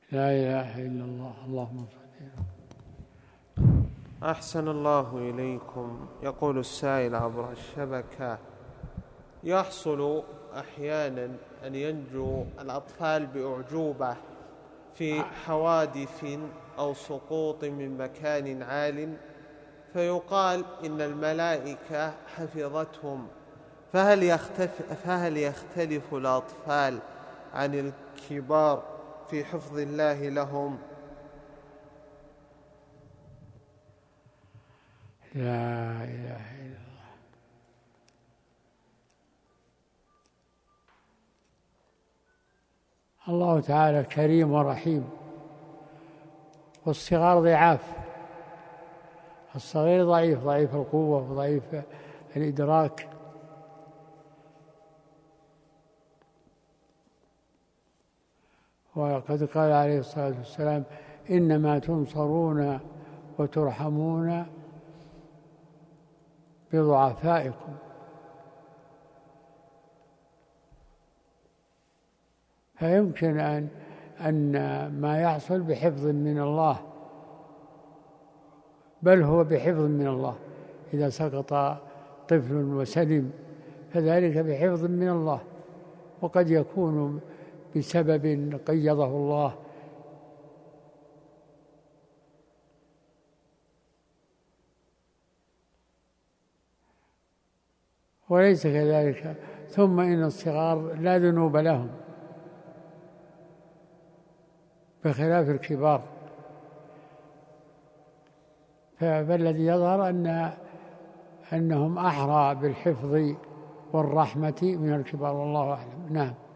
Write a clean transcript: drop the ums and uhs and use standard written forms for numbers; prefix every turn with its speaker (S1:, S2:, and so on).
S1: لا إله إلا الله. اللهم صل.
S2: أحسن الله إليكم. يقول السائل عبر الشبكة: يحصل أحيانا أن ينجو الأطفال بأعجوبة في حوادث أو سقوط من مكان عال، فيقال إن الملائكة حفظتهم، فهل يختلف الأطفال عن الكبار في حفظ الله لهم؟
S1: لا إله إلا الله. الله تعالى كريم ورحيم، والصغار ضعاف. الصغير ضعيف القوة وضعيف الإدراك، وقد قال عليه الصلاة والسلام: إنما تنصرون وترحمون بضعفائكم. فيمكن أن ما يحصل بحفظ من الله، بل هو بحفظ من الله. إذا سقط طفل وسلم فذلك بحفظ من الله، وقد يكون بسبب قيضه الله. وليس كذلك. ثم إن الصغار لا ذنوب لهم بخلاف الكبار، فالذي يظهر أنهم أحرى بالحفظ والرحمة من الكبار، والله أعلم. نعم.